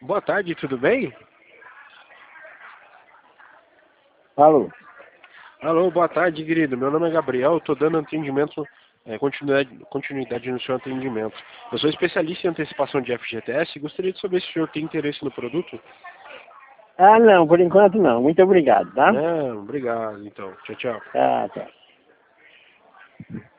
Boa tarde, tudo bem? Alô? Alô, boa tarde, querido. Meu nome é Gabriel, estou dando atendimento, continuidade no seu atendimento. Eu sou especialista em antecipação de FGTS e gostaria de saber se o senhor tem interesse no produto. Ah, não, por enquanto não. Muito obrigado, tá? Não, obrigado, então. Tchau, tchau. Tá, tá.